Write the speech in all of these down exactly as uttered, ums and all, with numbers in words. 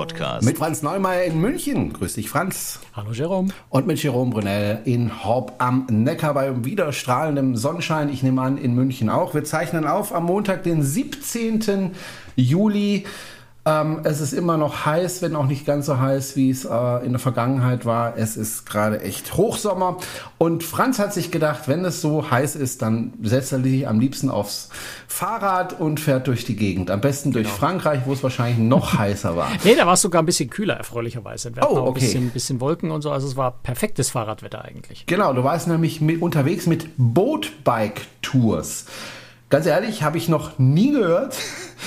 Podcast. Mit Franz Neumeier in München. Grüß dich, Franz. Hallo, Jerome. Und mit Jerome Brunel in Horb am Neckar bei wieder strahlendem Sonnenschein. Ich nehme an, in München auch. Wir zeichnen auf am Montag, den siebzehnten Juli. Ähm, es ist immer noch heiß, wenn auch nicht ganz so heiß, wie es äh, in der Vergangenheit war. Es ist gerade echt Hochsommer. Und Franz hat sich gedacht, wenn es so heiß ist, dann setzt er sich am liebsten aufs Fahrrad und fährt durch die Gegend. Am besten durch genau. Frankreich, wo es wahrscheinlich noch heißer war. Nee, da war es sogar ein bisschen kühler, erfreulicherweise. Wir hatten oh, auch ein okay. bisschen, bisschen Wolken und so. Also es war perfektes Fahrradwetter eigentlich. Genau, du warst nämlich mit, unterwegs mit Boat-Bike-Tours. Ganz ehrlich, habe ich noch nie gehört.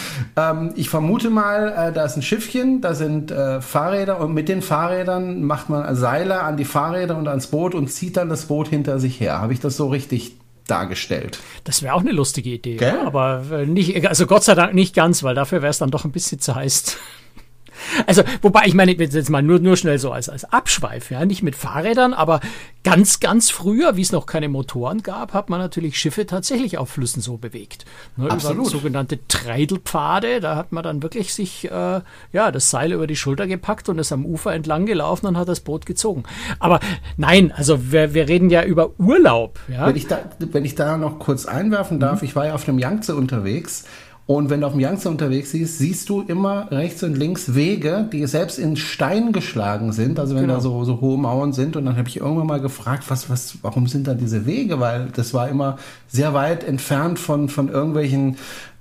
ähm, ich vermute mal, äh, da ist ein Schiffchen, da sind äh, Fahrräder und mit den Fahrrädern macht man Seile an die Fahrräder und ans Boot und zieht dann das Boot hinter sich her. Habe ich das so richtig dargestellt? Das wäre auch eine lustige Idee, ja, aber nicht, also Gott sei Dank nicht ganz, weil dafür wäre es dann doch ein bisschen zu heiß. Also, wobei, ich meine, jetzt mal nur, nur schnell so als, als Abschweif, ja, nicht mit Fahrrädern, aber ganz, ganz früher, wie es noch keine Motoren gab, hat man natürlich Schiffe tatsächlich auf Flüssen so bewegt. Ne, Absolut. Über sogenannte Treidelpfade, da hat man dann wirklich sich, äh, ja, das Seil über die Schulter gepackt und ist am Ufer entlang gelaufen und hat das Boot gezogen. Aber nein, also wir, wir reden ja über Urlaub, ja. Wenn ich da, wenn ich da noch kurz einwerfen darf, mhm. ich war ja auf dem Yangtze unterwegs. Und wenn du auf dem Yangtze unterwegs siehst, siehst du immer rechts und links Wege, die selbst in Stein geschlagen sind. Also wenn genau. da so, so hohe Mauern sind. Und dann habe ich irgendwann mal gefragt, was, was, warum sind da diese Wege? Weil das war immer sehr weit entfernt von, von irgendwelchen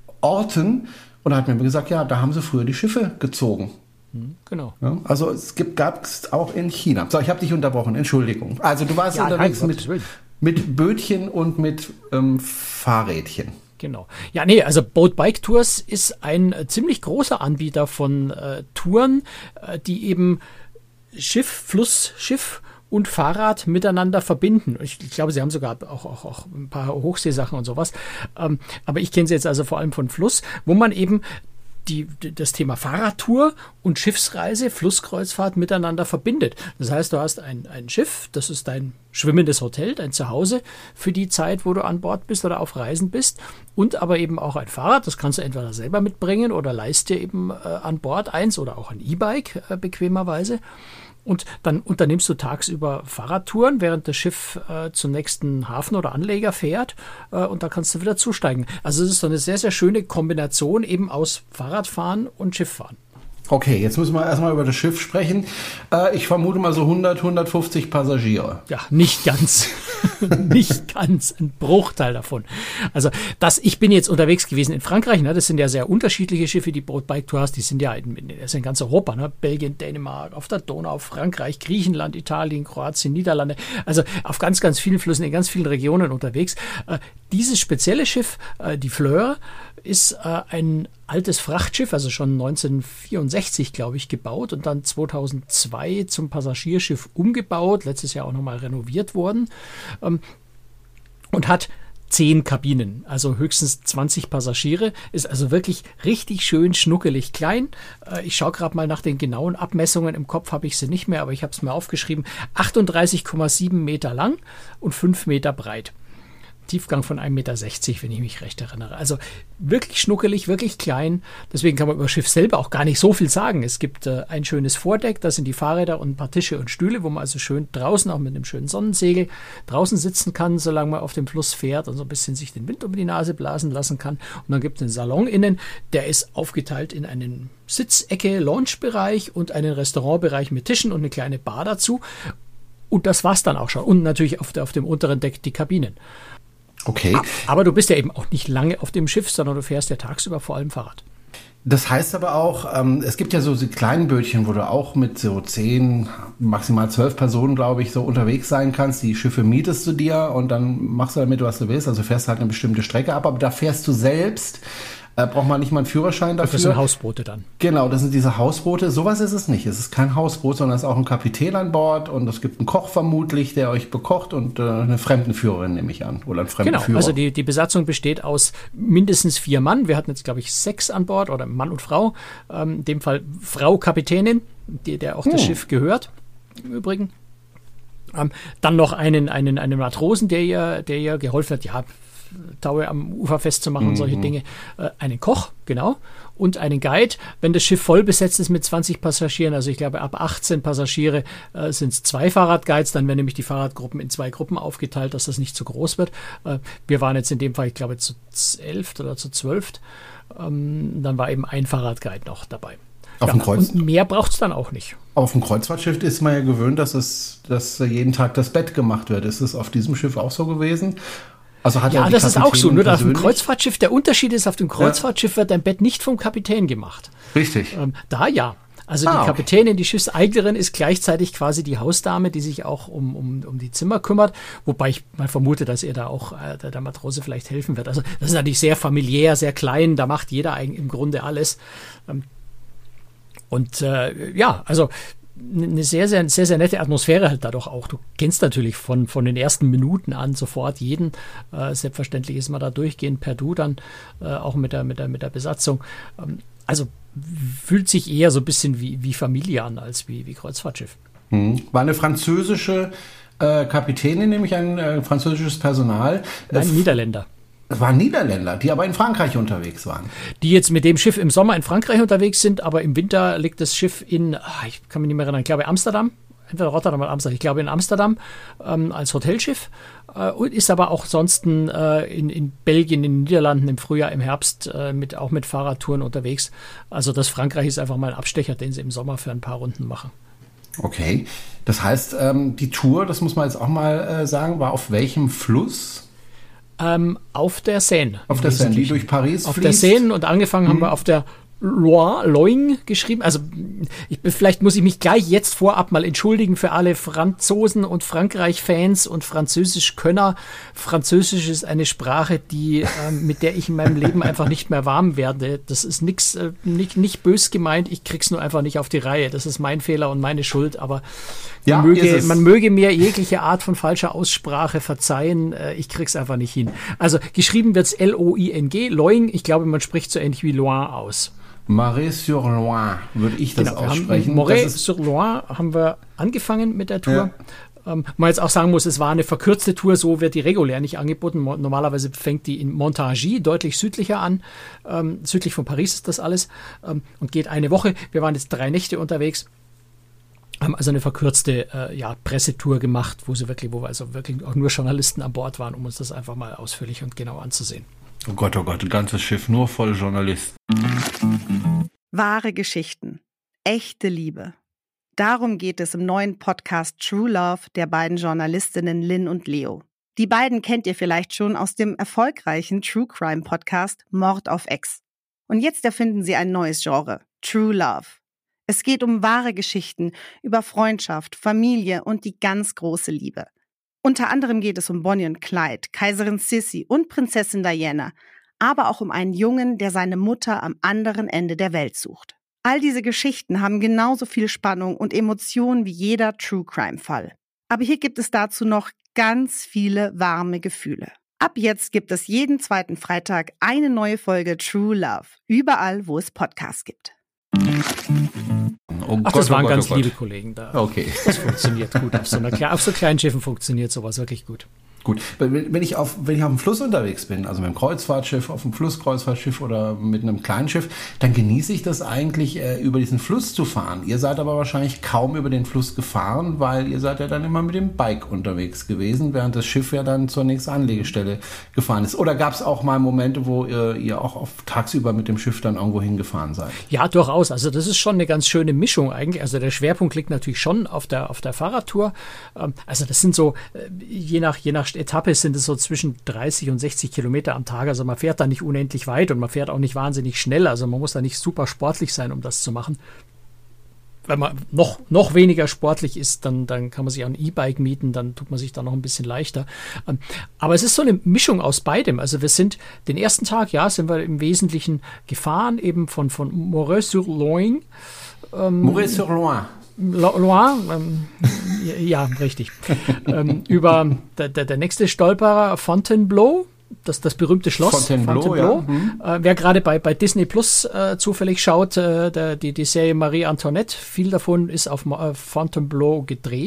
Orten. Und da hat mir gesagt, ja, da haben sie früher die Schiffe gezogen. Genau. Ja, also es gibt, gab es auch in China. So, ich habe dich unterbrochen, Entschuldigung. Also du warst ja, unterwegs nein, mit, mit Bötchen und mit ähm, Fahrrädchen. Genau. Ja, nee, also Boat Bike Tours ist ein äh, ziemlich großer Anbieter von äh, Touren, äh, die eben Schiff, Fluss, Schiff und Fahrrad miteinander verbinden. Ich, ich glaube, sie haben sogar auch, auch, auch ein paar Hochseesachen und sowas. Ähm, aber ich kenne sie jetzt also vor allem von Fluss, wo man eben Die, das Thema Fahrradtour und Schiffsreise, Flusskreuzfahrt miteinander verbindet. Das heißt, du hast ein, ein Schiff, das ist dein schwimmendes Hotel, dein Zuhause für die Zeit, wo du an Bord bist oder auf Reisen bist, und aber eben auch ein Fahrrad, das kannst du entweder selber mitbringen oder leist dir eben äh, an Bord eins oder auch ein E-Bike äh, bequemerweise. Und dann unternimmst du tagsüber Fahrradtouren, während das Schiff äh, zum nächsten Hafen oder Anleger fährt, äh, und da kannst du wieder zusteigen. Also es ist so eine sehr, sehr schöne Kombination eben aus Fahrradfahren und Schifffahren. Okay, jetzt müssen wir erstmal über das Schiff sprechen. Äh, ich vermute mal so hundert, hundertfünfzig Passagiere. Ja, nicht ganz. Nicht ganz. Ein Bruchteil davon. Also das, ich bin jetzt unterwegs gewesen in Frankreich. Ne? Das sind ja sehr unterschiedliche Schiffe, die Boat Bike Tour hast. Die sind ja in, in, das ist in ganz Europa. Ne? Belgien, Dänemark, auf der Donau, Frankreich, Griechenland, Italien, Kroatien, Niederlande. Also auf ganz, ganz vielen Flüssen, in ganz vielen Regionen unterwegs. Äh, dieses spezielle Schiff, äh, die Fleur, ist äh, ein altes Frachtschiff, also schon neunzehnhundertvierundsechzig, glaube ich, gebaut und dann zweitausendzwei zum Passagierschiff umgebaut, letztes Jahr auch nochmal renoviert worden, ähm, und hat zehn Kabinen, also höchstens zwanzig Passagiere, ist also wirklich richtig schön schnuckelig klein. Äh, ich schaue gerade mal nach den genauen Abmessungen, im Kopf habe ich sie nicht mehr, aber ich habe es mir aufgeschrieben, achtunddreißig Komma sieben Meter lang und fünf Meter breit. Tiefgang von ein Meter sechzig, wenn ich mich recht erinnere. Also wirklich schnuckelig, wirklich klein. Deswegen kann man über das Schiff selber auch gar nicht so viel sagen. Es gibt äh, ein schönes Vordeck, da sind die Fahrräder und ein paar Tische und Stühle, wo man also schön draußen, auch mit einem schönen Sonnensegel, draußen sitzen kann, solange man auf dem Fluss fährt und so ein bisschen sich den Wind um die Nase blasen lassen kann. Und dann gibt es einen Salon innen, der ist aufgeteilt in einen Sitzecke, Loungebereich und einen Restaurantbereich mit Tischen und eine kleine Bar dazu. Und das war's dann auch schon. Und natürlich auf, der, auf dem unteren Deck die Kabinen. Okay. Aber du bist ja eben auch nicht lange auf dem Schiff, sondern du fährst ja tagsüber vor allem Fahrrad. Das heißt aber auch, ähm, es gibt ja so die kleinen Bötchen, wo du auch mit so zehn, maximal zwölf Personen, glaube ich, so unterwegs sein kannst. Die Schiffe mietest du dir und dann machst du damit, was du willst. Also fährst halt eine bestimmte Strecke ab, aber da fährst du selbst. Äh, braucht man nicht mal einen Führerschein dafür. Das sind Hausboote dann. Genau, das sind diese Hausboote. Sowas ist es nicht. Es ist kein Hausboot, sondern es ist auch ein Kapitän an Bord und es gibt einen Koch vermutlich, der euch bekocht und äh, eine Fremdenführerin, nehme ich an. Oder einen Fremdenführer. Genau, also die, die Besatzung besteht aus mindestens vier Mann. Wir hatten jetzt, glaube ich, sechs an Bord oder Mann und Frau. Ähm, in dem Fall Frau Kapitänin, die, der auch hm. das Schiff gehört, im Übrigen. Ähm, dann noch einen, einen, einen Matrosen, der ihr, der ihr geholfen hat. Ja, Taue am Ufer festzumachen und solche Dinge. Äh, einen Koch, genau, und einen Guide. Wenn das Schiff voll besetzt ist mit zwanzig Passagieren, also ich glaube ab achtzehn Passagiere äh, sind es zwei Fahrradguides, dann werden nämlich die Fahrradgruppen in zwei Gruppen aufgeteilt, dass das nicht zu groß wird. Äh, wir waren jetzt in dem Fall, ich glaube, zu elf oder zu zwölf. Ähm, dann war eben ein Fahrradguide noch dabei. Auf ja, dem Kreuz- und mehr braucht es dann auch nicht. Auf dem Kreuzfahrtschiff ist man ja gewöhnt, dass es, dass jeden Tag das Bett gemacht wird. Ist es auf diesem Schiff auch so gewesen? Also hat ja, die das ist auch so. Kapitänin Nur auf dem persönlich- Kreuzfahrtschiff, der Unterschied ist, auf dem Kreuzfahrtschiff wird dein Bett nicht vom Kapitän gemacht. Richtig. Ähm, da ja. Also Ah, die okay. Kapitänin, die Schiffseignerin ist gleichzeitig quasi die Hausdame, die sich auch um, um, um die Zimmer kümmert. Wobei ich mal vermute, dass ihr da auch äh, der, der Matrose vielleicht helfen wird. Also das ist natürlich sehr familiär, sehr klein. Da macht jeder eigentlich im Grunde alles. Ähm, und äh, ja, also eine sehr, sehr, sehr, sehr nette Atmosphäre halt dadurch auch. Du kennst natürlich von, von den ersten Minuten an sofort jeden. Äh, selbstverständlich ist man da durchgehend per Du dann, äh, auch mit der, mit der, mit der Besatzung. Ähm, also fühlt sich eher so ein bisschen wie, wie Familie an, als wie, wie Kreuzfahrtschiff. Hm. War eine französische äh, Kapitänin, nämlich ein äh, französisches Personal. Äh, Ein Niederländer. Es waren Niederländer, die aber in Frankreich unterwegs waren. Die jetzt mit dem Schiff im Sommer in Frankreich unterwegs sind, aber im Winter liegt das Schiff in, ach, ich kann mich nicht mehr erinnern, ich glaube Amsterdam, entweder Rotterdam oder Amsterdam, ich glaube in Amsterdam ähm, als Hotelschiff äh, und ist aber auch sonst äh, in, in Belgien, in den Niederlanden im Frühjahr, im Herbst äh, mit, auch mit Fahrradtouren unterwegs. Also das Frankreich ist einfach mal ein Abstecher, den sie im Sommer für ein paar Runden machen. Okay, das heißt, ähm, die Tour, das muss man jetzt auch mal äh, sagen, war auf welchem Fluss? Ähm, auf der Seine. Auf der Seine, die durch Paris Auf fließt? der Seine und angefangen haben wir auf der Loire, Loing geschrieben. Also ich, vielleicht muss ich mich gleich jetzt vorab mal entschuldigen für alle Franzosen und Frankreich-Fans und Französisch-Könner. Französisch ist eine Sprache, die ähm, mit der ich in meinem Leben einfach nicht mehr warm werde. Das ist nix, äh, nicht, nicht bös gemeint, ich krieg's nur einfach nicht auf die Reihe. Das ist mein Fehler und meine Schuld, aber Ja, man, möge, ist es. man möge mir jegliche Art von falscher Aussprache verzeihen. Äh, ich krieg's einfach nicht hin. Also geschrieben wird's L O I N G, Loing. Ich glaube, man spricht so ähnlich wie Loin aus. Marais-sur-Loing, würde ich das Genau, wir aussprechen. haben Das ist- Moray-sur-Loing haben wir angefangen mit der Tour. Ja. Ähm, man jetzt auch sagen muss, es war eine verkürzte Tour, so wird die regulär nicht angeboten. Mo- Normalerweise fängt die in Montargis, deutlich südlicher an. Ähm, südlich von Paris ist das alles ähm, und geht eine Woche. Wir waren jetzt drei Nächte unterwegs. Haben also eine verkürzte äh, ja, Pressetour gemacht, wo sie wirklich, wo wir also wirklich auch nur Journalisten an Bord waren, um uns das einfach mal ausführlich und genau anzusehen. Oh Gott, oh Gott, ein ganzes Schiff nur voll Journalisten. Wahre Geschichten. Echte Liebe. Darum geht es im neuen Podcast True Love der beiden Journalistinnen Lynn und Leo. Die beiden kennt ihr vielleicht schon aus dem erfolgreichen True Crime Podcast Mord auf Ex. Und jetzt erfinden sie ein neues Genre, True Love. Es geht um wahre Geschichten über Freundschaft, Familie und die ganz große Liebe. Unter anderem geht es um Bonnie und Clyde, Kaiserin Sissi und Prinzessin Diana, aber auch um einen Jungen, der seine Mutter am anderen Ende der Welt sucht. All diese Geschichten haben genauso viel Spannung und Emotionen wie jeder True-Crime-Fall. Aber hier gibt es dazu noch ganz viele warme Gefühle. Ab jetzt gibt es jeden zweiten Freitag eine neue Folge True Love, überall, wo es Podcasts gibt. Oh Ach, Gott, das oh waren Gott, ganz oh Gott. liebe Kollegen da. Okay. Das funktioniert gut. Auf so, einer, Kle- auf so kleinen Schiffen funktioniert sowas wirklich gut. Gut, wenn wenn ich auf wenn ich auf dem Fluss unterwegs bin, also mit einem Kreuzfahrtschiff, auf dem Flusskreuzfahrtschiff oder mit einem kleinen Schiff, dann genieße ich das eigentlich, äh, über diesen Fluss zu fahren. Ihr seid aber wahrscheinlich kaum über den Fluss gefahren, weil ihr seid ja dann immer mit dem Bike unterwegs gewesen, während das Schiff ja dann zur nächsten Anlegestelle gefahren ist. Oder gab es auch mal Momente, wo ihr, ihr auch auf, tagsüber mit dem Schiff dann irgendwo hingefahren seid? Ja, durchaus. Also das ist schon eine ganz schöne Mischung eigentlich. Also der Schwerpunkt liegt natürlich schon auf der auf der Fahrradtour. Ähm, Also das sind so, äh, je nach je nach Etappe sind es so zwischen dreißig und sechzig Kilometer am Tag. Also man fährt da nicht unendlich weit und man fährt auch nicht wahnsinnig schnell. Also man muss da nicht super sportlich sein, um das zu machen. Wenn man noch, noch weniger sportlich ist, dann, dann kann man sich auch ein E-Bike mieten, dann tut man sich da noch ein bisschen leichter. Ähm, Aber es ist so eine Mischung aus beidem. Also wir sind den ersten Tag, ja, sind wir im Wesentlichen gefahren, eben von, von Moray-sur-Loing. Moray-sur-Loing. Loire, ähm, ja, richtig. ähm, über der, der, der nächste Stolperer, Fontainebleau, das, das berühmte Schloss. Fontainebleau, ja. Mhm. Äh, wer gerade bei, bei Disney Plus äh, zufällig schaut, äh, der, die, die Serie Marie Antoinette, viel davon ist auf äh, Fontainebleau gedreht.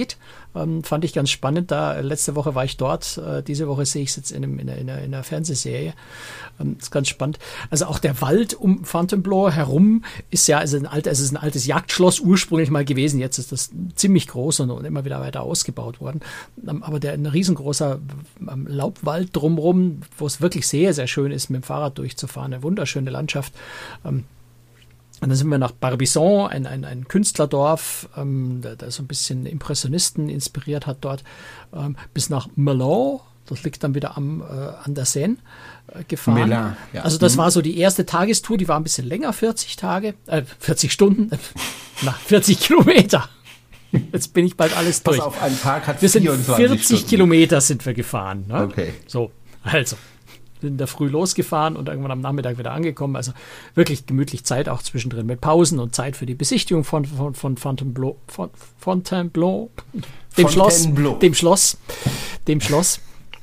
Ähm, fand ich ganz spannend. Da letzte Woche war ich dort. Äh, diese Woche sehe ich es jetzt in, einem, in, einer, in, einer, in einer Fernsehserie. Ähm, das ist ganz spannend. Also auch der Wald um Fontainebleau herum ist ja also ein, alt, also es ist ein altes Jagdschloss ursprünglich mal gewesen. Jetzt ist das ziemlich groß und, und immer wieder weiter ausgebaut worden. Ähm, aber der ein riesengroßer ähm, Laubwald drumherum, wo es wirklich sehr, sehr schön ist, mit dem Fahrrad durchzufahren. Eine wunderschöne Landschaft. Ähm, Und dann sind wir nach Barbizon, ein, ein, ein Künstlerdorf, ähm, der, der so ein bisschen Impressionisten inspiriert hat dort, ähm, bis nach Melun, das liegt dann wieder am, äh, an der Seine, äh, gefahren. Melun, ja. Also das mhm. war so die erste Tagestour, die war ein bisschen länger, vierzig Tage, äh, vierzig Stunden, nach vierzig Kilometer. Jetzt bin ich bald alles durch. Pass auf, ein Tag hat wir sind vierundzwanzig vierzig Stunden. Kilometer sind wir gefahren. Ne? Okay. So, also. Sind da früh losgefahren und irgendwann am Nachmittag wieder angekommen. Also wirklich gemütlich Zeit auch zwischendrin mit Pausen und Zeit für die Besichtigung von, von, von Fontainebleau, von Fontainebleau, dem Schloss, dem Schloss, dem Schloss.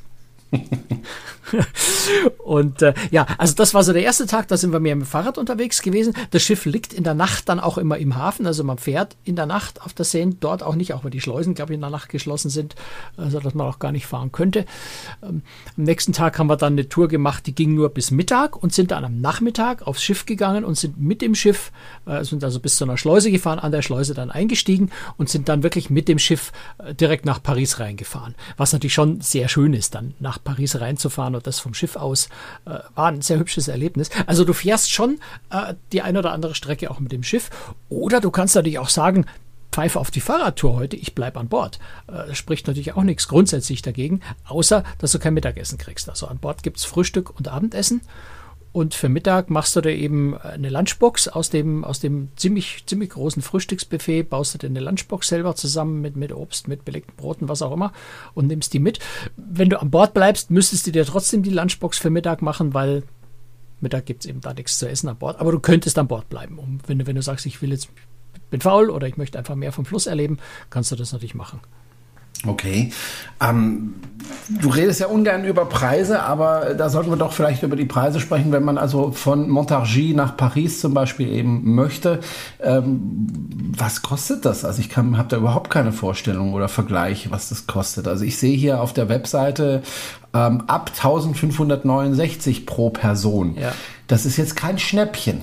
Und äh, ja, also das war so der erste Tag, da sind wir mehr mit dem Fahrrad unterwegs gewesen. Das Schiff liegt in der Nacht dann auch immer im Hafen, also man fährt in der Nacht auf der Seine, dort auch nicht, auch weil die Schleusen, glaube ich, in der Nacht geschlossen sind, also dass man auch gar nicht fahren könnte. Ähm, am nächsten Tag haben wir dann eine Tour gemacht, die ging nur bis Mittag und sind dann am Nachmittag aufs Schiff gegangen und sind mit dem Schiff, äh, sind also bis zu einer Schleuse gefahren, an der Schleuse dann eingestiegen und sind dann wirklich mit dem Schiff äh, direkt nach Paris reingefahren. Was natürlich schon sehr schön ist, dann nach Paris reinzufahren und das vom Schiff aus, äh, war ein sehr hübsches Erlebnis. Also du fährst schon äh, die eine oder andere Strecke auch mit dem Schiff oder du kannst natürlich auch sagen, Pfeife auf die Fahrradtour heute, ich bleibe an Bord. Äh, spricht natürlich auch nichts grundsätzlich dagegen, außer dass du kein Mittagessen kriegst. Also an Bord gibt es Frühstück und Abendessen. Und für Mittag machst du dir eben eine Lunchbox aus dem, aus dem ziemlich, ziemlich großen Frühstücksbuffet, baust du dir eine Lunchbox selber zusammen mit, mit Obst, mit belegten Broten, was auch immer und nimmst die mit. Wenn du an Bord bleibst, müsstest du dir trotzdem die Lunchbox für Mittag machen, weil Mittag gibt es eben da nichts zu essen an Bord. Aber du könntest an Bord bleiben. Und wenn du, wenn du sagst, ich will jetzt, bin faul oder ich möchte einfach mehr vom Fluss erleben, kannst du das natürlich machen. Okay. Ähm, du redest ja ungern über Preise, aber da sollten wir doch vielleicht über die Preise sprechen, wenn man also von Montargis nach Paris zum Beispiel eben möchte. Ähm, was kostet das? Also ich habe da überhaupt keine Vorstellung oder Vergleich, was das kostet. Also ich sehe hier auf der Webseite ähm, ab eintausendfünfhundertneunundsechzig pro Person. Ja. Das ist jetzt kein Schnäppchen.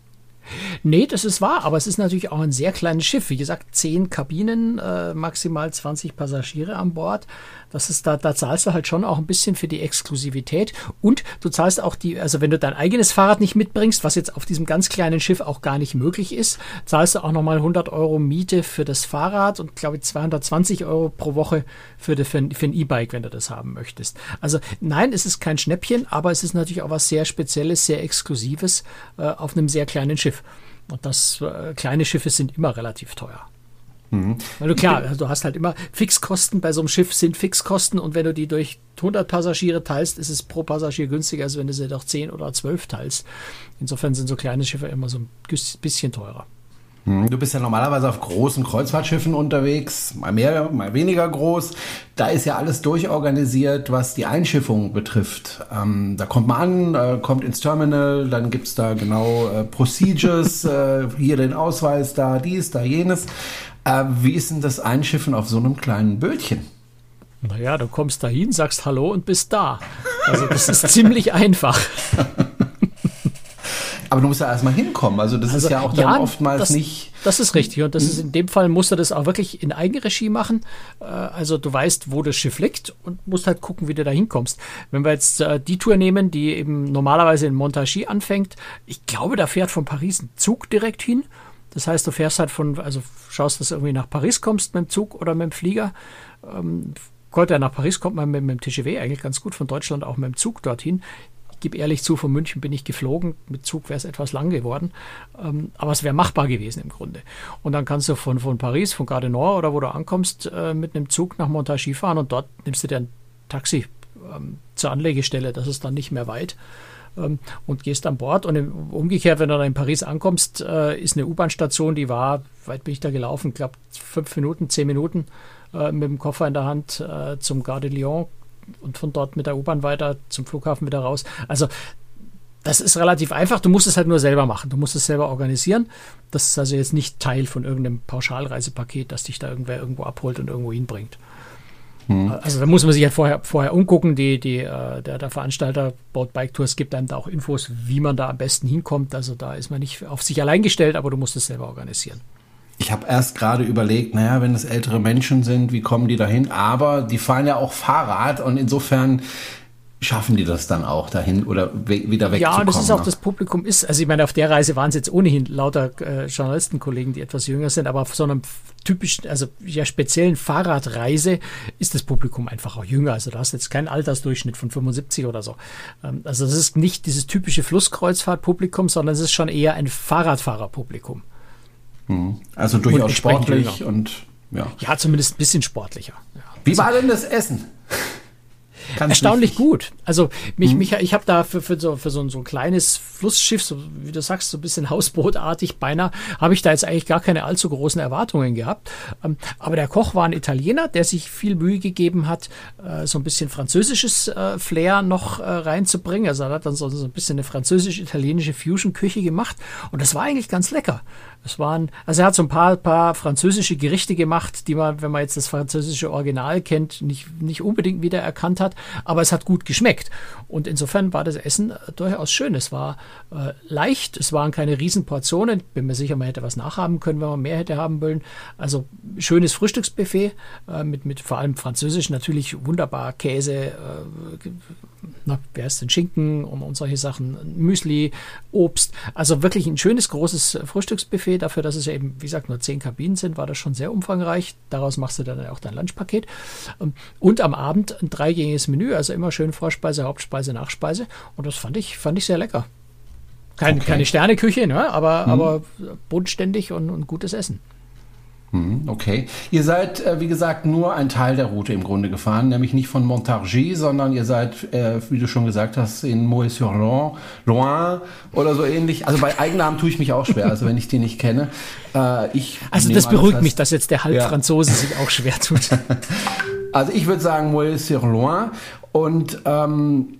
Nee, das ist wahr, aber es ist natürlich auch ein sehr kleines Schiff. Wie gesagt, zehn Kabinen, äh, maximal zwanzig Passagiere an Bord. Das ist, da, da zahlst du halt schon auch ein bisschen für die Exklusivität. Und du zahlst auch die, also wenn du dein eigenes Fahrrad nicht mitbringst, was jetzt auf diesem ganz kleinen Schiff auch gar nicht möglich ist, zahlst du auch nochmal hundert Euro Miete für das Fahrrad und, glaube ich, zweihundertzwanzig Euro pro Woche für, die, für, ein, für ein E-Bike, wenn du das haben möchtest. Also nein, es ist kein Schnäppchen, aber es ist natürlich auch was sehr Spezielles, sehr Exklusives äh, auf einem sehr kleinen Schiff. Und das äh, kleine Schiffe sind immer relativ teuer. Mhm. Weil du klar, also du hast halt immer Fixkosten bei so einem Schiff sind Fixkosten und wenn du die durch hundert Passagiere teilst, ist es pro Passagier günstiger, als wenn du sie durch zehn oder zwölf teilst. Insofern sind so kleine Schiffe immer so ein bisschen teurer. Du bist ja normalerweise auf großen Kreuzfahrtschiffen unterwegs, mal mehr, mal weniger groß. Da ist ja alles durchorganisiert, was die Einschiffung betrifft. Ähm, da kommt man an, äh, kommt ins Terminal, dann gibt's da genau äh, Procedures, äh, hier den Ausweis, da dies, da jenes. Äh, wie ist denn das Einschiffen auf so einem kleinen Bötchen? Naja, du kommst dahin, sagst Hallo und bist da. Also das ist ziemlich einfach. Aber du musst ja erstmal hinkommen. Also das also, ist ja auch dann ja, oftmals das, nicht... Das ist richtig. Und das ist in dem Fall, musst du das auch wirklich in Eigenregie machen. Also du weißt, wo das Schiff liegt und musst halt gucken, wie du da hinkommst. Wenn wir jetzt äh, die Tour nehmen, die eben normalerweise in Montargis anfängt, ich glaube, da fährt von Paris ein Zug direkt hin. Das heißt, du fährst halt von, also schaust, dass du irgendwie nach Paris kommst mit dem Zug oder mit dem Flieger. Ähm, Gott, ja, nach Paris kommt man mit, mit dem T G V eigentlich ganz gut, von Deutschland auch mit dem Zug dorthin. Ich gebe ehrlich zu, von München bin ich geflogen. Mit Zug wäre es etwas lang geworden. Ähm, aber es wäre machbar gewesen im Grunde. Und dann kannst du von, von Paris, von Gare du Nord oder wo du ankommst, äh, mit einem Zug nach Montargis fahren und dort nimmst du dir ein Taxi ähm, zur Anlegestelle. Das ist dann nicht mehr weit. Ähm, und gehst an Bord. Und im, umgekehrt, wenn du dann in Paris ankommst, äh, ist eine U-Bahn-Station, die war, weit bin ich da gelaufen, ich glaube fünf Minuten, zehn Minuten äh, mit dem Koffer in der Hand äh, zum Gare de Lyon und von dort mit der U-Bahn weiter zum Flughafen wieder raus. Also Das ist relativ einfach. Du musst es halt nur selber machen. Du musst es selber organisieren. Das ist also jetzt nicht Teil von irgendeinem Pauschalreisepaket, das dich da irgendwer irgendwo abholt und irgendwo hinbringt. Hm. Also da muss man sich halt vorher, vorher umgucken. Die, die, äh, der, der Veranstalter Boat Bike Tours gibt einem da auch Infos, wie man da am besten hinkommt. Also da ist man nicht auf sich allein gestellt, aber du musst es selber organisieren. Ich habe erst gerade überlegt, naja, wenn es ältere Menschen sind, wie kommen die dahin? Aber die fahren ja auch Fahrrad und insofern schaffen die das dann auch dahin oder we- wieder wegzukommen. Ja, das ist auch ne? das Publikum ist, also ich meine, auf der Reise waren es jetzt ohnehin lauter äh, Journalistenkollegen, die etwas jünger sind, aber auf so einem typischen, also ja speziellen Fahrradreise ist das Publikum einfach auch jünger. Also da hast jetzt keinen Altersdurchschnitt von fünfundsiebzig oder so. Ähm, also das ist nicht dieses typische Flusskreuzfahrtpublikum, sondern es ist schon eher ein Fahrradfahrerpublikum. Hm. Also durchaus Und sportlich jünger. und ja. Ja, zumindest ein bisschen sportlicher. Ja. Wie war denn das Essen? Ganz Erstaunlich wichtig. gut. Also mich, Hm. mich, ich habe da für, für, so, für so, ein, so ein kleines Flussschiff, so wie du sagst, so ein bisschen hausbootartig beinahe, habe ich da jetzt eigentlich gar keine allzu großen Erwartungen gehabt. Ähm, aber der Koch war ein Italiener, der sich viel Mühe gegeben hat, äh, so ein bisschen französisches äh, Flair noch äh, reinzubringen. Also er hat dann so, so ein bisschen eine französisch-italienische Fusion-Küche gemacht und das war eigentlich ganz lecker. Es waren, also er hat so ein paar, paar französische Gerichte gemacht, die man, wenn man jetzt das französische Original kennt, nicht, nicht unbedingt wiedererkannt hat, aber es hat gut geschmeckt. Und insofern war das Essen äh, durchaus schön. Es war äh, leicht, es waren keine Riesenportionen. Ich bin mir sicher, man hätte was nachhaben können, wenn man mehr hätte haben wollen. Also schönes Frühstücksbuffet äh, mit, mit vor allem französisch natürlich wunderbar Käse, äh, na, wer ist denn Schinken und, und solche Sachen, Müsli, Obst. Also wirklich ein schönes, großes Frühstücksbuffet. Dafür, dass es ja eben, wie gesagt, nur zehn Kabinen sind, war das schon sehr umfangreich. Daraus machst du dann auch dein Lunchpaket. Und am Abend ein dreigängiges Menü, also immer schön Vorspeise, Hauptspeise, Nachspeise. Und das fand ich, fand ich sehr lecker. Kein, Okay. Keine Sterneküche, ne? aber, Mhm. aber bodenständig und, und gutes Essen. Hm, okay. Ihr seid, äh, wie gesagt, nur ein Teil der Route im Grunde gefahren, nämlich nicht von Montargis, sondern ihr seid, äh, wie du schon gesagt hast, in Moët-sur-Loing, Loin oder so ähnlich. Also bei Eigennamen tue ich mich auch schwer, also wenn ich die nicht kenne. Äh, ich Also nehme das an, beruhigt heißt- mich, dass jetzt der Halbfranzose Ja. sich auch schwer tut. Also ich würde sagen Moët-sur-Loing und ähm,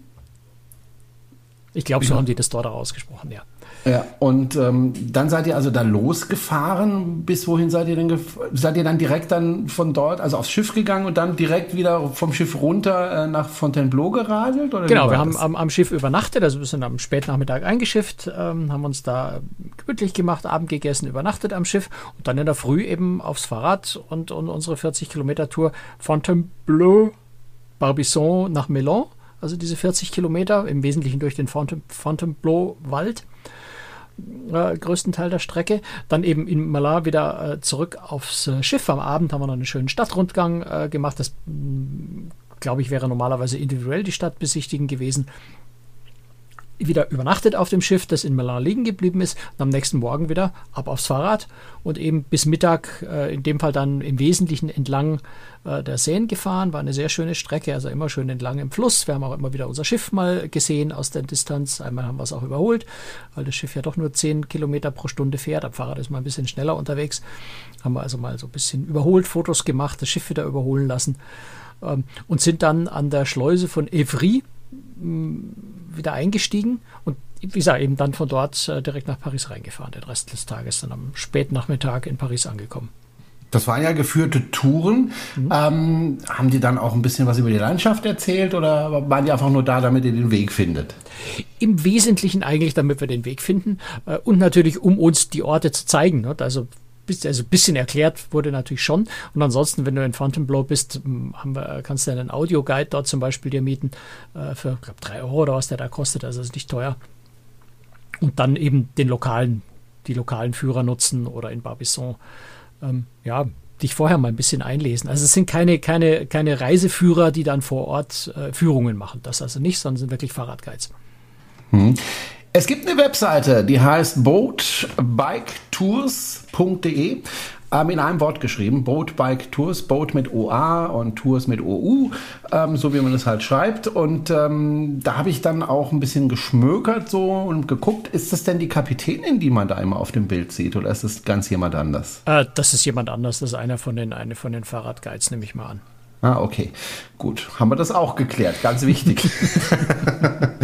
Ich glaube, so Ja. haben die das dort auch ausgesprochen, ja. ja, und ähm, dann seid ihr also da losgefahren. Bis wohin seid ihr denn? Gef- seid ihr dann direkt dann von dort, also aufs Schiff gegangen und dann direkt wieder vom Schiff runter äh, nach Fontainebleau geradelt? Oder wie Genau, war wir haben das? am, am Schiff übernachtet, also wir sind am Spätnachmittag eingeschifft, ähm, haben uns da gemütlich gemacht, Abend gegessen, übernachtet am Schiff und dann in der Früh eben aufs Fahrrad und, und unsere vierzig Kilometer Tour Fontainebleau, Barbizon nach Melun, also diese vierzig Kilometer, im Wesentlichen durch den Fontaine- Fontainebleau-Wald. Äh, größten Teil der Strecke. Dann eben in Melun wieder äh, zurück aufs äh, Schiff. Am Abend haben wir noch einen schönen Stadtrundgang äh, gemacht. Das, mh, glaube ich, wäre normalerweise individuell die Stadt besichtigen gewesen. Wieder übernachtet auf dem Schiff, das in Melun liegen geblieben ist. Und am nächsten Morgen wieder ab aufs Fahrrad und eben bis Mittag, äh, in dem Fall dann im Wesentlichen entlang äh, der Seine gefahren. War eine sehr schöne Strecke, also immer schön entlang im Fluss. Wir haben auch immer wieder unser Schiff mal gesehen aus der Distanz. Einmal haben wir es auch überholt, weil das Schiff ja doch nur zehn Kilometer pro Stunde fährt. Am Fahrrad ist man ein bisschen schneller unterwegs. Haben wir also mal so ein bisschen überholt, Fotos gemacht, das Schiff wieder überholen lassen ähm, und sind dann an der Schleuse von Évry wieder eingestiegen und wie gesagt, eben dann von dort äh, direkt nach Paris reingefahren. Den Rest des Tages dann am späten Nachmittag in Paris angekommen. Das waren ja geführte Touren. Mhm. Ähm, haben die dann auch ein bisschen was über die Landschaft erzählt oder waren die einfach nur da, damit ihr den Weg findet? Im Wesentlichen eigentlich, damit wir den Weg finden äh, und natürlich, um uns die Orte zu zeigen. Ne? Also Also ein bisschen erklärt wurde natürlich schon. Und ansonsten, wenn du in Fontainebleau bist, haben wir, kannst du einen Audioguide dort zum Beispiel dir mieten äh, für, ich glaube, drei Euro oder was der da kostet. Also das ist nicht teuer. Und dann eben den lokalen, die lokalen Führer nutzen oder in Barbizon, ähm, ja, dich vorher mal ein bisschen einlesen. Also es sind keine, keine, keine Reiseführer, die dann vor Ort äh, Führungen machen. Das also nicht, sondern sind wirklich Fahrradguides. Hm. Es gibt eine Webseite, die heißt boat bike tours punkt de, ähm, in einem Wort geschrieben, Boat Bike Tours, Boat mit O A und Tours mit O U, ähm, so wie man das halt schreibt. Und ähm, da habe ich dann auch ein bisschen geschmökert so und geguckt, ist das denn die Kapitänin, die man da immer auf dem Bild sieht, oder ist das ganz jemand anders? Äh, das ist jemand anders, das ist einer von den, eine von den Fahrradguides, nehme ich mal an. Ah, okay. Gut, haben wir das auch geklärt. Ganz wichtig.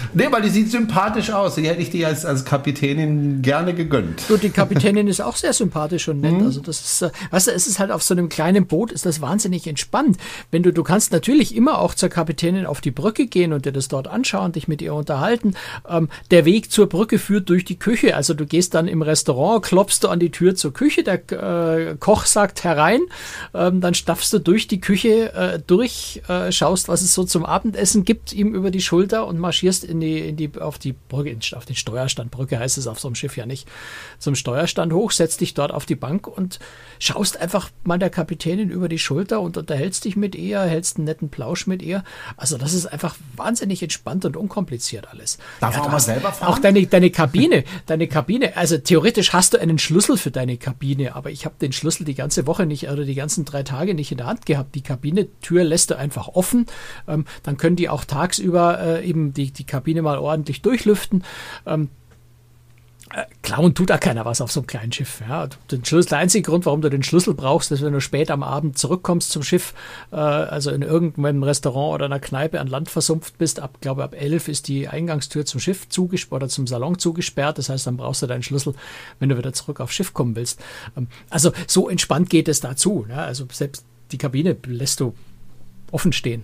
Nee, weil die sieht sympathisch aus. Die hätte ich dir als, als Kapitänin gerne gegönnt. So, die Kapitänin ist auch sehr sympathisch und nett. Mhm. Also das ist, weißt du, es ist halt auf so einem kleinen Boot, ist das wahnsinnig entspannt. Wenn du, du kannst natürlich immer auch zur Kapitänin auf die Brücke gehen und dir das dort anschauen, dich mit ihr unterhalten. Ähm, der Weg zur Brücke führt durch die Küche. Also du gehst dann im Restaurant, klopfst du an die Tür zur Küche, der äh, Koch sagt herein, ähm, dann stapfst du durch die Küche äh, durch, äh, schaust, was es so zum Abendessen gibt, ihm über die Schulter und marschierst in die, in die, auf die Brücke, auf den Steuerstand. Brücke heißt es auf so einem Schiff ja nicht. Zum Steuerstand hoch, setzt dich dort auf die Bank und schaust einfach mal der Kapitänin über die Schulter und unterhältst dich mit ihr, hältst einen netten Plausch mit ihr. Also das ist einfach wahnsinnig entspannt und unkompliziert alles. Darf ja, man auch mal selber fahren? Auch deine, deine Kabine, deine Kabine, also theoretisch hast du einen Schlüssel für deine Kabine, aber ich habe den Schlüssel die ganze Woche nicht oder die ganzen drei Tage nicht in der Hand gehabt. Die Kabinentür lässt du einfach offen, ähm, dann können die auch tagsüber äh, eben die, die Kabine mal ordentlich durchlüften. Ähm, äh, klauen tut da keiner was auf so einem kleinen Schiff. Ja. Den Schlüssel, der einzige Grund, warum du den Schlüssel brauchst, ist, wenn du spät am Abend zurückkommst zum Schiff, äh, also in irgendeinem Restaurant oder einer Kneipe an Land versumpft bist. Ab, glaube ab elf ist die Eingangstür zum Schiff zugesperrt oder zum Salon zugesperrt. Das heißt, dann brauchst du deinen Schlüssel, wenn du wieder zurück aufs Schiff kommen willst. Ähm, also so entspannt geht es dazu. Ja. Also selbst die Kabine lässt du offen stehen.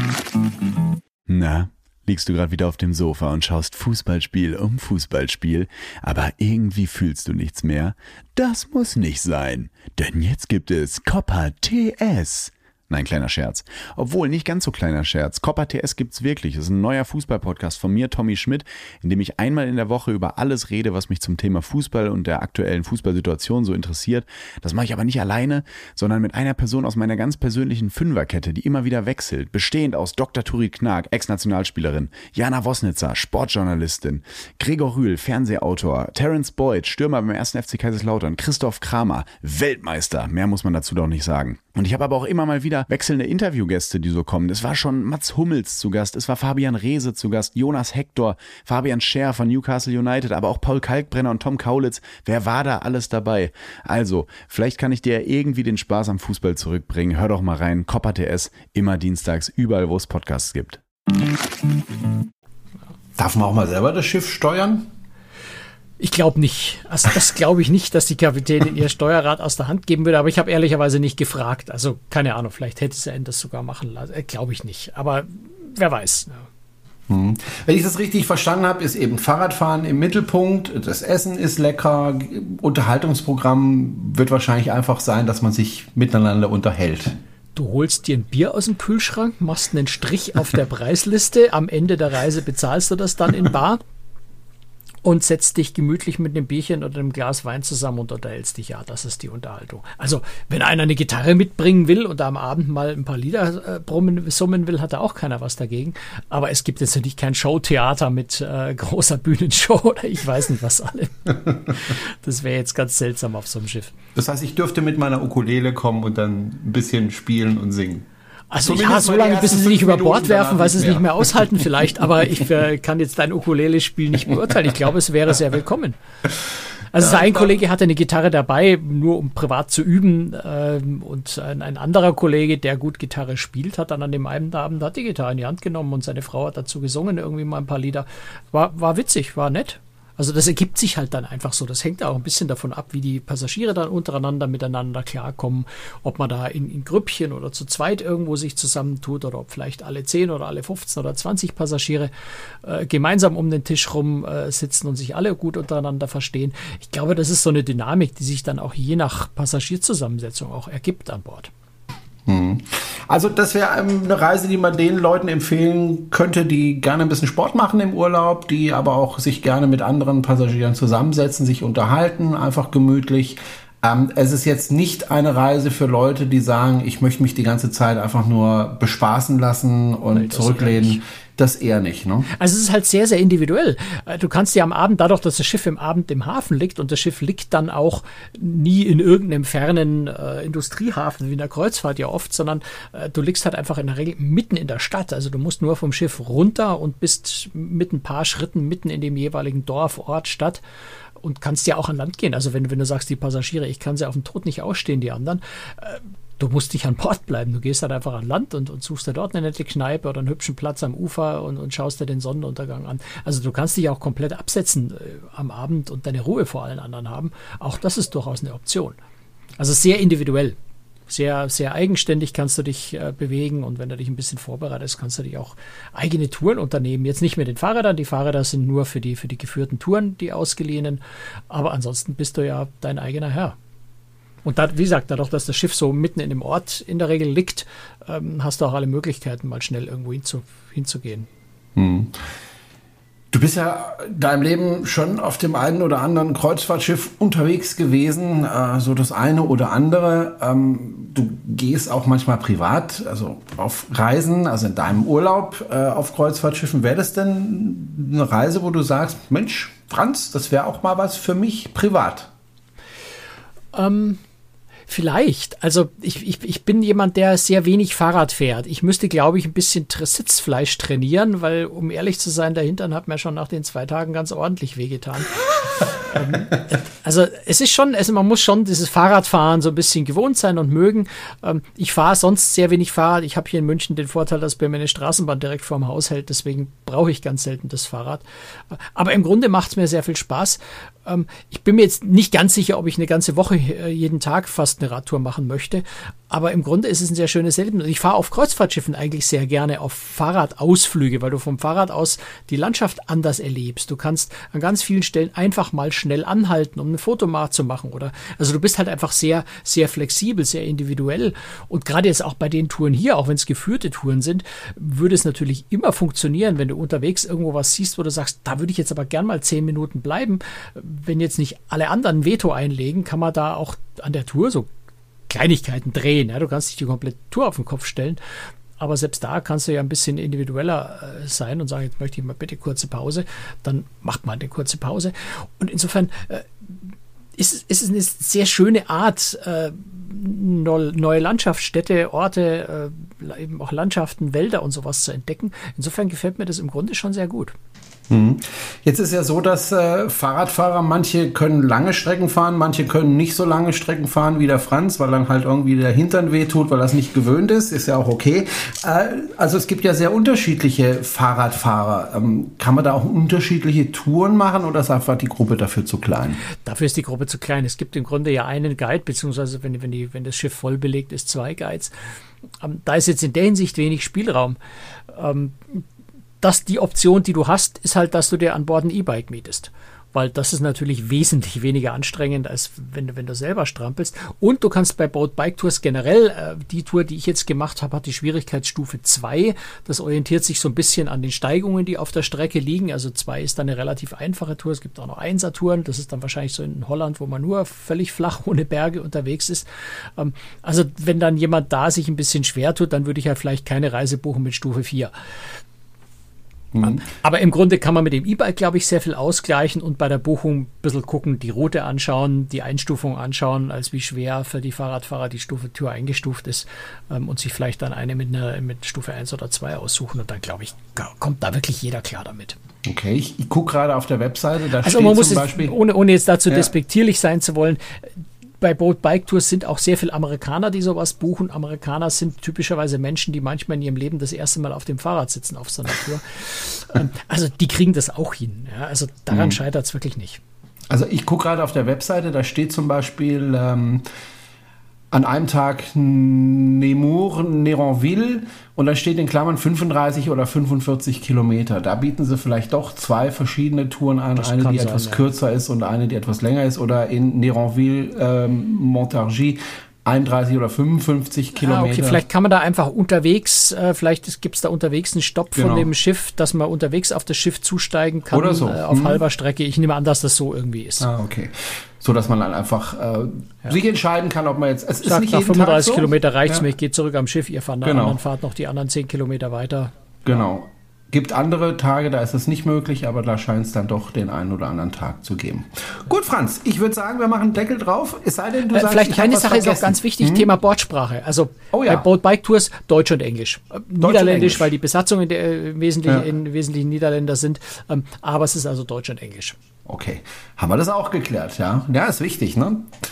Na, liegst du gerade wieder auf dem Sofa und schaust Fußballspiel um Fußballspiel, aber irgendwie fühlst du nichts mehr? Das muss nicht sein, denn jetzt gibt es Copa T S. Nein, kleiner Scherz. Obwohl, nicht ganz so kleiner Scherz. Copa T S gibt's wirklich. Das ist ein neuer Fußball-Podcast von mir, Tommy Schmidt, in dem ich einmal in der Woche über alles rede, was mich zum Thema Fußball und der aktuellen Fußballsituation so interessiert. Das mache ich aber nicht alleine, sondern mit einer Person aus meiner ganz persönlichen Fünferkette, die immer wieder wechselt, bestehend aus Doktor Turit Knag, Ex-Nationalspielerin, Jana Wosnitzer, Sportjournalistin, Gregor Rühl, Fernsehautor, Terence Boyd, Stürmer beim ersten F C Kaiserslautern, Christoph Kramer, Weltmeister. Mehr muss man dazu doch nicht sagen. Und ich habe aber auch immer mal wieder wechselnde Interviewgäste, die so kommen. Es war schon Mats Hummels zu Gast, es war Fabian Reese zu Gast, Jonas Hector, Fabian Scher von Newcastle United, aber auch Paul Kalkbrenner und Tom Kaulitz. Wer war da alles dabei? Also, vielleicht kann ich dir irgendwie den Spaß am Fußball zurückbringen. Hör doch mal rein, Copa T S, immer dienstags, überall, wo es Podcasts gibt. Darf man auch mal selber das Schiff steuern? Ich glaube nicht. Also das glaube ich nicht, dass die Kapitänin ihr Steuerrad aus der Hand geben würde, aber ich habe ehrlicherweise nicht gefragt. Also keine Ahnung, vielleicht hätte sie das sogar machen lassen. Äh, glaube ich nicht, aber wer weiß. Ja. Hm. Wenn ich das richtig verstanden habe, ist eben Fahrradfahren im Mittelpunkt, das Essen ist lecker, Unterhaltungsprogramm wird wahrscheinlich einfach sein, dass man sich miteinander unterhält. Du holst dir ein Bier aus dem Kühlschrank, machst einen Strich auf der Preisliste, am Ende der Reise bezahlst du das dann in bar und setzt dich gemütlich mit einem Bierchen oder einem Glas Wein zusammen und unterhältst dich. Ja, das ist die Unterhaltung. Also, wenn einer eine Gitarre mitbringen will und am Abend mal ein paar Lieder äh, brummen, summen will, hat da auch keiner was dagegen. Aber es gibt jetzt natürlich kein Showtheater mit äh, großer Bühnenshow oder ich weiß nicht was alle. Das wäre jetzt ganz seltsam auf so einem Schiff. Das heißt, ich dürfte mit meiner Ukulele kommen und dann ein bisschen spielen und singen. Also ja, so lange, bis sie sie nicht über Bord werfen, weil sie es nicht mehr aushalten vielleicht. Aber ich äh, kann jetzt dein Ukulele-Spiel nicht beurteilen. Ich glaube, es wäre sehr willkommen. Also ja, ein Kollege hatte eine Gitarre dabei, nur um privat zu üben. Ähm, und ein, ein anderer Kollege, der gut Gitarre spielt, hat dann an dem einen Abend hat die Gitarre in die Hand genommen und seine Frau hat dazu gesungen, irgendwie mal ein paar Lieder. War, war witzig, war nett. Also das ergibt sich halt dann einfach so. Das hängt auch ein bisschen davon ab, wie die Passagiere dann untereinander miteinander klarkommen, ob man da in, in Grüppchen oder zu zweit irgendwo sich zusammentut oder ob vielleicht alle zehn oder alle fünfzehn oder zwanzig Passagiere äh, gemeinsam um den Tisch rum äh, sitzen und sich alle gut untereinander verstehen. Ich glaube, das ist so eine Dynamik, die sich dann auch je nach Passagierzusammensetzung auch ergibt an Bord. Also das wäre eine Reise, die man den Leuten empfehlen könnte, die gerne ein bisschen Sport machen im Urlaub, die aber auch sich gerne mit anderen Passagieren zusammensetzen, sich unterhalten, einfach gemütlich. Ähm, es ist jetzt nicht eine Reise für Leute, die sagen, ich möchte mich die ganze Zeit einfach nur bespaßen lassen und nee, zurücklehnen. Das eher nicht, ne? Also es ist halt sehr, sehr individuell. Du kannst ja am Abend, dadurch, dass das Schiff im Abend im Hafen liegt und das Schiff liegt dann auch nie in irgendeinem fernen äh, Industriehafen wie in der Kreuzfahrt ja oft, sondern äh, du liegst halt einfach in der Regel mitten in der Stadt. Also du musst nur vom Schiff runter und bist mit ein paar Schritten mitten in dem jeweiligen Dorf, Ort, Stadt und kannst ja auch an Land gehen. Also wenn, wenn du sagst, die Passagiere, ich kann sie auf den Tod nicht ausstehen, die anderen, äh, du musst nicht an Bord bleiben. Du gehst halt einfach an Land und, und suchst dir dort eine nette Kneipe oder einen hübschen Platz am Ufer und, und schaust dir den Sonnenuntergang an. Also du kannst dich auch komplett absetzen äh, am Abend und deine Ruhe vor allen anderen haben. Auch das ist durchaus eine Option. Also sehr individuell. Sehr, sehr eigenständig kannst du dich äh, bewegen und wenn du dich ein bisschen vorbereitest, kannst du dich auch eigene Touren unternehmen. Jetzt nicht mit den Fahrrädern, die Fahrräder sind nur für die, für die geführten Touren, die ausgeliehenen, aber ansonsten bist du ja dein eigener Herr. Und da, wie gesagt, dadurch, dass das Schiff so mitten in dem Ort in der Regel liegt, ähm, hast du auch alle Möglichkeiten, mal schnell irgendwo hinzu, hinzugehen. Hm. Du bist ja in deinem Leben schon auf dem einen oder anderen Kreuzfahrtschiff unterwegs gewesen, äh, so das eine oder andere. Ähm, du gehst auch manchmal privat, also auf Reisen, also in deinem Urlaub äh, auf Kreuzfahrtschiffen. Wäre das denn eine Reise, wo du sagst, Mensch, Franz, das wäre auch mal was für mich privat? Ähm... Vielleicht. Also ich, ich, ich bin jemand, der sehr wenig Fahrrad fährt. Ich müsste, glaube ich, ein bisschen Sitzfleisch trainieren, weil, um ehrlich zu sein, der Hintern hat mir schon nach den zwei Tagen ganz ordentlich wehgetan. ähm, also es ist schon, also man muss schon dieses Fahrradfahren so ein bisschen gewohnt sein und mögen. Ähm, ich fahre sonst sehr wenig Fahrrad. Ich habe hier in München den Vorteil, dass bei mir eine Straßenbahn direkt vorm Haus hält. Deswegen brauche ich ganz selten das Fahrrad. Aber im Grunde macht es mir sehr viel Spaß. Ähm, ich bin mir jetzt nicht ganz sicher, ob ich eine ganze Woche äh, jeden Tag fast eine Radtour machen möchte. Aber im Grunde ist es ein sehr schönes Erlebnis. Und ich fahre auf Kreuzfahrtschiffen eigentlich sehr gerne auf Fahrradausflüge, weil du vom Fahrrad aus die Landschaft anders erlebst. Du kannst an ganz vielen Stellen einfach mal schnell anhalten, um ein Foto mal zu machen. Oder, also du bist halt einfach sehr, sehr flexibel, sehr individuell. Und gerade jetzt auch bei den Touren hier, auch wenn es geführte Touren sind, würde es natürlich immer funktionieren, wenn du unterwegs irgendwo was siehst, wo du sagst, da würde ich jetzt aber gern mal zehn Minuten bleiben. Wenn jetzt nicht alle anderen ein Veto einlegen, kann man da auch an der Tour so Kleinigkeiten drehen. Ja, du kannst nicht die komplette Tour auf den Kopf stellen, aber selbst da kannst du ja ein bisschen individueller äh, sein und sagen, jetzt möchte ich mal bitte kurze Pause. Dann macht man eine kurze Pause. Und insofern äh, ist, ist es eine sehr schöne Art, äh, neue Landschaftsstädte, Orte, äh, eben auch Landschaften, Wälder und sowas zu entdecken. Insofern gefällt mir das im Grunde schon sehr gut. Jetzt ist ja so, dass äh, Fahrradfahrer, manche können lange Strecken fahren, manche können nicht so lange Strecken fahren wie der Franz, weil dann halt irgendwie der Hintern wehtut, weil er es nicht gewöhnt ist, ist ja auch okay. Äh, also es gibt ja sehr unterschiedliche Fahrradfahrer. Ähm, kann man da auch unterschiedliche Touren machen oder ist einfach die Gruppe dafür zu klein? Dafür ist die Gruppe zu klein. Es gibt im Grunde ja einen Guide, beziehungsweise wenn, wenn, die, wenn das Schiff voll belegt ist, zwei Guides. Ähm, da ist jetzt in der Hinsicht wenig Spielraum. Ähm, Das die Option, die du hast, ist halt, dass du dir an Bord ein E-Bike mietest. Weil das ist natürlich wesentlich weniger anstrengend, als wenn du, wenn du selber strampelst. Und du kannst bei Boat Bike Tours generell, äh, die Tour, die ich jetzt gemacht habe, hat die Schwierigkeitsstufe zwei. Das orientiert sich so ein bisschen an den Steigungen, die auf der Strecke liegen. Also zwei ist dann eine relativ einfache Tour. Es gibt auch noch Einser-Touren. Das ist dann wahrscheinlich so in Holland, wo man nur völlig flach ohne Berge unterwegs ist. Ähm, also wenn dann jemand da sich ein bisschen schwer tut, dann würde ich ja vielleicht keine Reise buchen mit Stufe vier. Mhm. Aber im Grunde kann man mit dem E-Bike, glaube ich, sehr viel ausgleichen und bei der Buchung ein bisschen gucken, die Route anschauen, die Einstufung anschauen, als wie schwer für die Fahrradfahrer die Stufe Tour eingestuft ist ähm, und sich vielleicht dann eine mit, einer, mit Stufe eins oder zwei aussuchen und dann, glaube ich, kommt da wirklich jeder klar damit. Okay, ich, ich gucke gerade auf der Webseite, da also steht man muss zum es, Beispiel... Ohne, ohne jetzt dazu ja. despektierlich sein zu wollen, bei Boat Bike Tours sind auch sehr viele Amerikaner, die sowas buchen. Amerikaner sind typischerweise Menschen, die manchmal in ihrem Leben das erste Mal auf dem Fahrrad sitzen auf so einer Tour. ähm, also die kriegen das auch hin. Ja? Also daran mhm. scheitert es wirklich nicht. Also ich gucke gerade auf der Webseite, da steht zum Beispiel ähm, an einem Tag Nemours, Néronville und da steht in Klammern fünfunddreißig oder fünfundvierzig Kilometer. Da bieten sie vielleicht doch zwei verschiedene Touren an, das eine, die sein, etwas ja. kürzer ist und eine, die etwas länger ist. Oder in Néronville, ähm, Montargis, einunddreißig oder fünfundfünfzig Kilometer. Ah, okay, vielleicht kann man da einfach unterwegs, äh, vielleicht gibt es da unterwegs einen Stopp genau. von dem Schiff, dass man unterwegs auf das Schiff zusteigen kann. Oder so. Äh, auf hm. halber Strecke. Ich nehme an, dass das so irgendwie ist. Ah, okay. So, dass man dann einfach äh, ja. sich entscheiden kann, ob man jetzt... Es ist Sagt, nicht nach fünfunddreißig so. Kilometer reicht es ja. mir, ich gehe zurück am Schiff, ihr fahrt nach genau. anderen Fahrt noch die anderen zehn Kilometer weiter. Genau. Gibt andere Tage, da ist es nicht möglich, aber da scheint es dann doch den einen oder anderen Tag zu geben. Gut, Franz, ich würde sagen, wir machen Deckel drauf. Es sei denn, du äh, sagst, vielleicht ich eine Sache Sache vergessen. ist auch ganz wichtig, hm? Thema Bordsprache. Also oh, ja. bei Boat Bike Tours Deutsch und Englisch. Deutsch Niederländisch, und Englisch. Weil die Besatzung in der, im, Wesentlichen, ja. in Wesentlichen Niederländer sind. Ähm, aber es ist also Deutsch und Englisch. Okay, haben wir das auch geklärt, ja? Ja, ist wichtig, ne?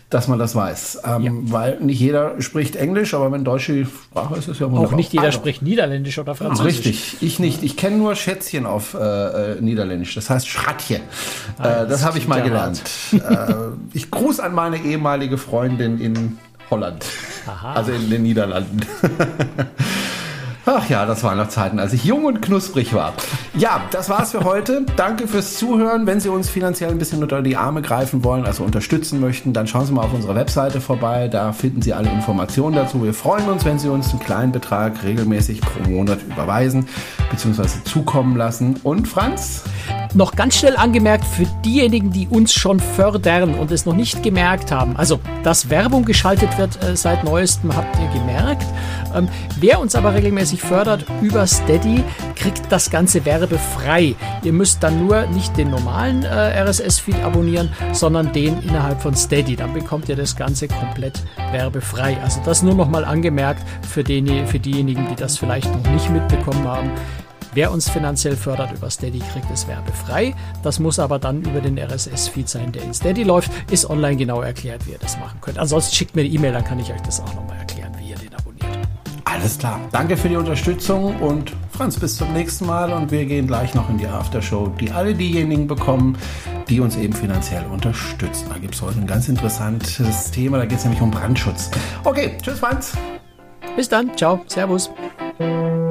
dass man das weiß. Ähm, Ja. Weil nicht jeder spricht Englisch, aber wenn Deutsche die Sprache ist, ist ja wunderbar. Auch nicht jeder Also, spricht Niederländisch oder Französisch. richtig, ich nicht. Ich kenne nur Schätzchen auf äh, äh, Niederländisch. Das heißt Schratje. Ah, äh, das das habe ich mal klingt ja gelernt. äh, ich gruß an meine ehemalige Freundin in Holland. Aha. Also in den Niederlanden. Ach ja, das waren noch Zeiten, als ich jung und knusprig war. Ja, das war's für heute. Danke fürs Zuhören. Wenn Sie uns finanziell ein bisschen unter die Arme greifen wollen, also unterstützen möchten, dann schauen Sie mal auf unserer Webseite vorbei. Da finden Sie alle Informationen dazu. Wir freuen uns, wenn Sie uns einen kleinen Betrag regelmäßig pro Monat überweisen bzw. zukommen lassen. Und Franz? Noch ganz schnell angemerkt, für diejenigen, die uns schon fördern und es noch nicht gemerkt haben, also dass Werbung geschaltet wird äh, seit neuestem, habt ihr gemerkt. Ähm, wer uns aber regelmäßig fördert über Steady, kriegt das Ganze werbefrei. Ihr müsst dann nur nicht den normalen äh, R S S-Feed abonnieren, sondern den innerhalb von Steady. Dann bekommt ihr das Ganze komplett werbefrei. Also das nur noch mal angemerkt für, den, für diejenigen, die das vielleicht noch nicht mitbekommen haben. Wer uns finanziell fördert über Steady, kriegt es werbefrei. Das muss aber dann über den R S S-Feed sein, der in Steady läuft. Ist online genau erklärt, wie ihr das machen könnt. Ansonsten schickt mir eine E-Mail, dann kann ich euch das auch nochmal erklären, wie ihr den abonniert. Alles klar. Danke für die Unterstützung und Franz, bis zum nächsten Mal. Und wir gehen gleich noch in die Aftershow, die alle diejenigen bekommen, die uns eben finanziell unterstützen. Da gibt es heute ein ganz interessantes Thema, da geht es nämlich um Brandschutz. Okay, tschüss Franz. Bis dann, ciao, servus.